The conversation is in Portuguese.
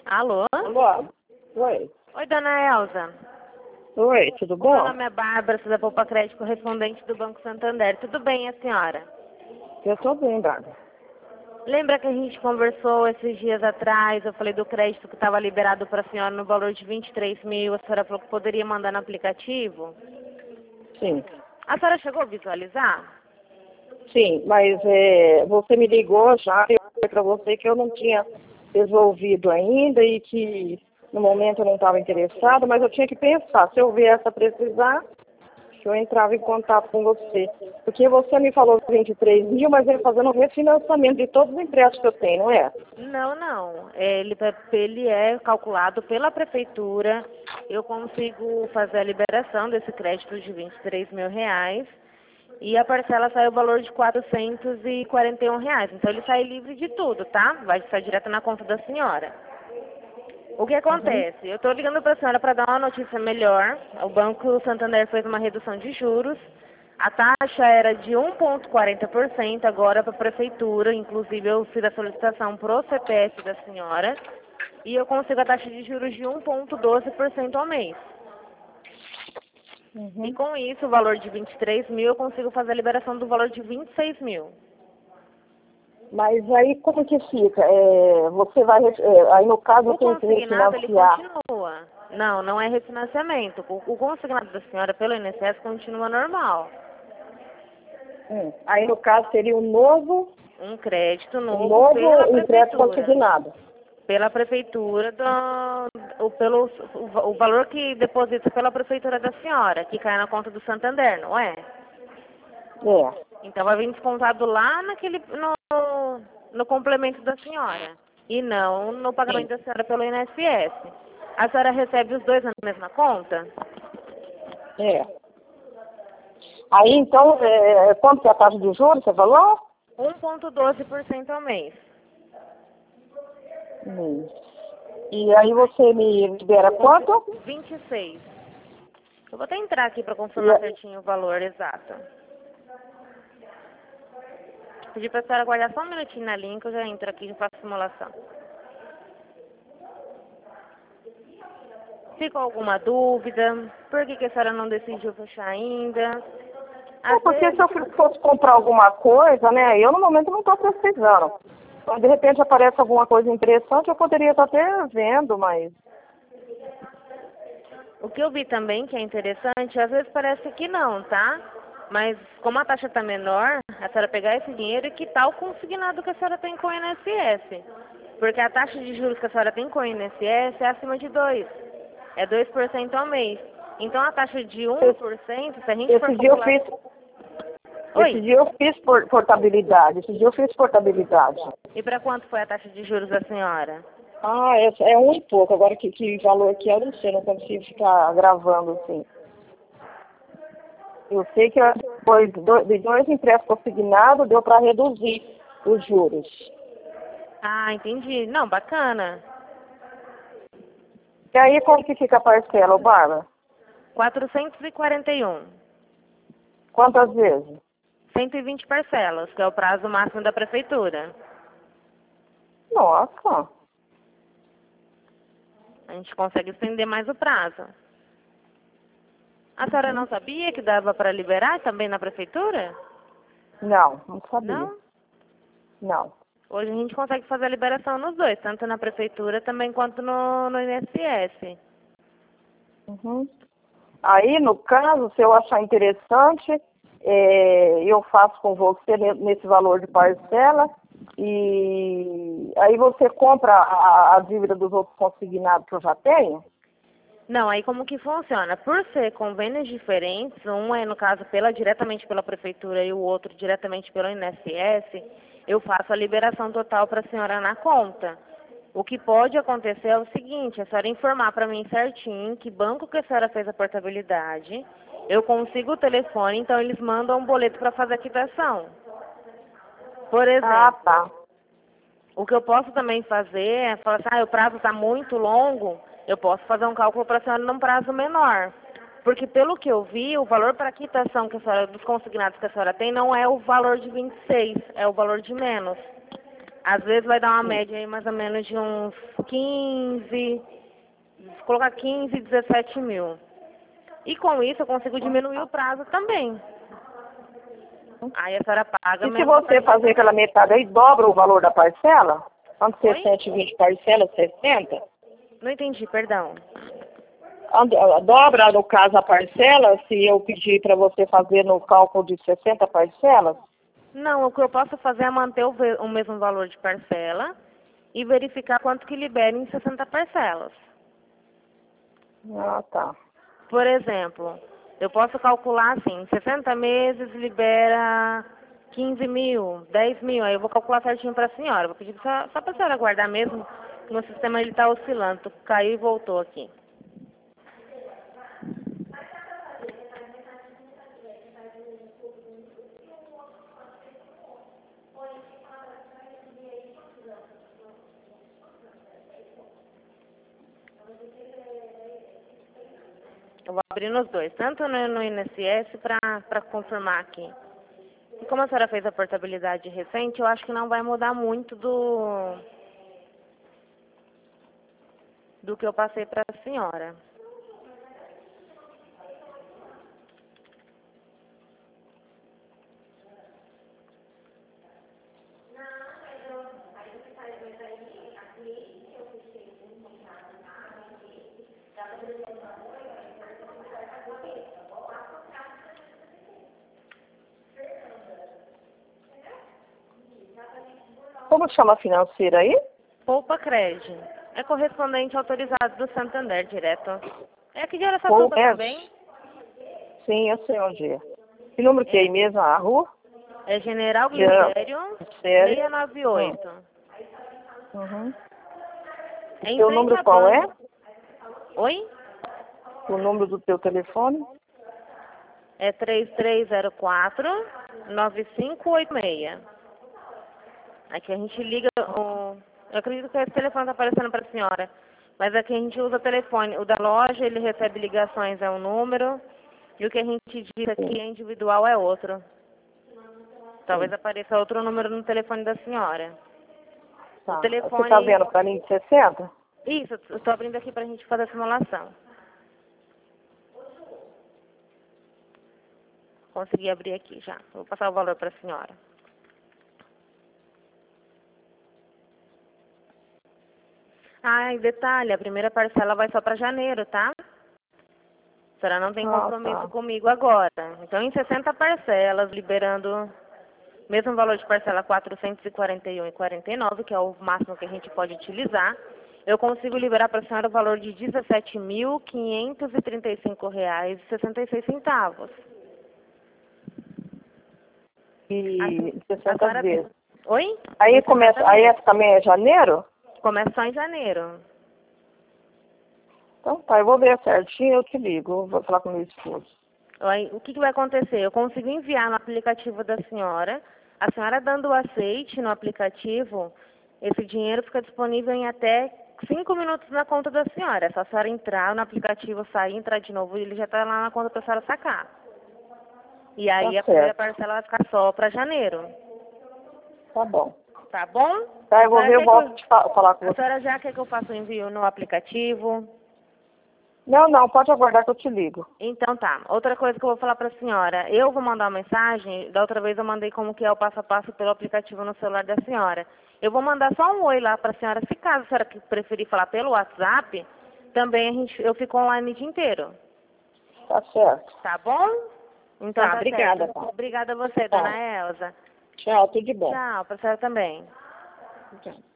Alô? Alô? Oi. Oi, dona Elza. Oi, tudo Meu bom? nome é Bárbara, sou da Poupa Crédito, correspondente do Banco Santander. Tudo bem, a senhora? Eu tô bem, Bárbara. Lembra que a gente conversou esses dias atrás, eu falei do crédito que estava liberado para a senhora no valor de 23 mil, a senhora falou que poderia mandar no aplicativo? Sim. A senhora chegou a visualizar? Sim, mas você me ligou já, eu falei pra você que eu não tinha resolvido ainda e que no momento eu não estava interessada, mas eu tinha que pensar, se eu viesse a precisar, que eu entrava em contato com você. Porque você me falou 23 mil, mas ele fazendo um refinanciamento de todos os empréstimos que eu tenho, não é? Não. Ele é calculado pela prefeitura. Eu consigo fazer a liberação desse crédito de 23 mil reais. E a parcela sai o valor de R$ 441. Então ele sai livre de tudo, tá? Vai sair direto na conta da senhora. O que Uhum. acontece? Eu estou ligando para a senhora para dar uma notícia melhor. O Banco Santander fez uma redução de juros. A taxa era de 1,40% agora para a prefeitura. Inclusive eu fiz a solicitação para o CPF da senhora. E eu consigo a taxa de juros de 1,12% ao mês. E Uhum. com isso, o valor de 23 mil, eu consigo fazer a liberação do valor de 26 mil. Mas aí como que fica? Você vai, aí no caso eu O tenho que consignado, ele refinanciar. continua. Não é refinanciamento. O consignado da senhora pelo INSS continua normal. Aí no caso seria Um crédito um novo pela novo empréstimo prefeitura. consignado. Pela prefeitura, o valor que deposita pela prefeitura da senhora, que cai na conta do Santander, não é? É. Então vai vir descontado lá no complemento da senhora. E não no pagamento Sim. da senhora pelo INSS. A senhora recebe os dois na mesma conta? É. Aí então, quanto que é a taxa de juros, você falou? 1,12% ao mês. Hum. E aí você me libera quanto? 26. Eu vou até entrar aqui para confirmar E- certinho o valor exato. Pedi para a senhora guardar só um minutinho na linha que eu já entro aqui e já faço a simulação. Ficou alguma dúvida? Por que a senhora não decidiu fechar ainda? Às Porque se vezes, eu fosse comprar alguma coisa, né, eu no momento não estou precisando. Então, de repente aparece alguma coisa interessante, eu poderia estar até vendo, mas... o que eu vi também que é interessante, às vezes parece que não, tá? Mas como a taxa está menor, a senhora pegar esse dinheiro e quitar o consignado que a senhora tem com o INSS. Porque a taxa de juros que a senhora tem com o INSS é acima de 2. É 2% ao mês. Então a taxa de 1%, se a gente for Esse dia eu calcular... fiz, esse Oi? dia eu fiz portabilidade, esse dia eu fiz portabilidade. E para quanto foi a taxa de juros da senhora? Ah, é um e pouco. Agora que valor que é, eu não sei, não consigo ficar gravando assim. Eu sei que depois de dois empréstimos consignados deu para reduzir os juros. Ah, entendi. Não, bacana. E aí como que fica a parcela, ô Bárbara? 441. Quantas vezes? 120 parcelas, que é o prazo máximo da prefeitura. Nossa, A gente consegue estender mais o prazo. A senhora não sabia que dava para liberar também na prefeitura? não sabia. Não? Não. Hoje a gente consegue fazer a liberação nos dois, tanto na prefeitura também quanto no INSS. Uhum. Aí, no caso, se eu achar interessante, eu faço com você nesse valor de parcela e aí você compra a dívida dos outros consignados que eu já tenho? Não, aí como que funciona? Por ser convênios diferentes, um é no caso diretamente pela prefeitura e o outro diretamente pelo INSS, eu faço a liberação total para a senhora na conta. O que pode acontecer é o seguinte, a senhora informar para mim certinho que banco que a senhora fez a portabilidade, eu consigo o telefone, então eles mandam um boleto para fazer a quitação. Por Ah, exemplo, tá. o que eu posso também fazer é falar assim, o prazo está muito longo, eu posso fazer um cálculo para a senhora num prazo menor. Porque pelo que eu vi, o valor para a quitação que a senhora, dos consignados que a senhora tem não é o valor de 26, é o valor de menos. Às vezes vai dar uma média aí mais ou menos de uns 15, vou colocar 15, 17 mil. E com isso eu consigo diminuir o prazo também. Aí a senhora paga E se menos. você fazer aquela metade aí, dobra o valor da parcela? Quando você Oi? 120 parcela, 60? Não entendi, perdão. Dobra, no caso, a parcela, se eu pedir para você fazer no cálculo de 60 parcelas? Não, o que eu posso fazer é manter o mesmo valor de parcela e verificar quanto que libera em 60 parcelas. Ah, tá. Por exemplo, eu posso calcular assim, 60 meses libera 15 mil, 10 mil, aí eu vou calcular certinho para a senhora. Vou pedir só para a senhora guardar mesmo, que o sistema ele está oscilando, caiu e voltou aqui. Eu vou abrir nos dois, tanto no INSS para confirmar aqui. E como a senhora fez a portabilidade recente, eu acho que não vai mudar muito do que eu passei para a senhora. Como chama a financeira aí? Poupa Crédito. É correspondente autorizado do Santander direto. É aqui de Araçatuba também. Sim, eu sei onde é. Que número que é aí mesmo? A rua? É General General Glicério Sério? 698. Uhum. É O em seu frente número à qual é? banca. Oi? O número do teu telefone? É 3304-9586. Aqui a gente liga eu acredito que esse telefone está aparecendo para a senhora. Mas aqui a gente usa o telefone. O da loja, ele recebe ligações, é um número. E o que a gente diz aqui é individual é outro. Talvez apareça outro número no telefone da senhora. O Tá. Você está telefone... vendo para mim de 60? Isso, eu estou abrindo aqui para a gente fazer a simulação. Consegui abrir aqui já. Vou passar o valor para a senhora. Ah, e detalhe, a primeira parcela vai só para janeiro, tá? A senhora não tem compromisso Tá. comigo agora. Então, em 60 parcelas, liberando mesmo valor de parcela R$ 441,49, que é o máximo que a gente pode utilizar, eu consigo liberar para a senhora o valor de R$ 17.535,66. E A 60 senhora... vezes. Oi? Aí começa, aí essa também é janeiro? Começa só em janeiro. Então tá, eu vou ver certinho, eu te ligo. Vou falar com o meu esposo. Aí, o que vai acontecer? Eu consigo enviar no aplicativo da senhora. A senhora dando o aceite no aplicativo, esse dinheiro fica disponível em até 5 minutos na conta da senhora. É só a senhora entrar no aplicativo, sair, entrar de novo e ele já está lá na conta para a senhora sacar. E aí Tá a primeira certo. parcela vai ficar só para janeiro. Tá bom. Tá bom? Tá, eu vou ver, eu volto te falar com A você. senhora já quer que eu faça o envio no aplicativo? Não, pode aguardar que eu te ligo. Então tá. Outra coisa que eu vou falar para a senhora. Eu vou mandar uma mensagem. Da outra vez eu mandei como que é o passo a passo pelo aplicativo no celular da senhora. Eu vou mandar só um oi lá para a senhora. Se caso a senhora preferir falar pelo WhatsApp, também eu fico online o dia inteiro. Tá certo. Tá bom? Então Tá, tá obrigada. certo. Tá. Obrigada a você, Tá. dona Elza. Tchau, tudo de bom. Tchau, para a senhora também. Tchau.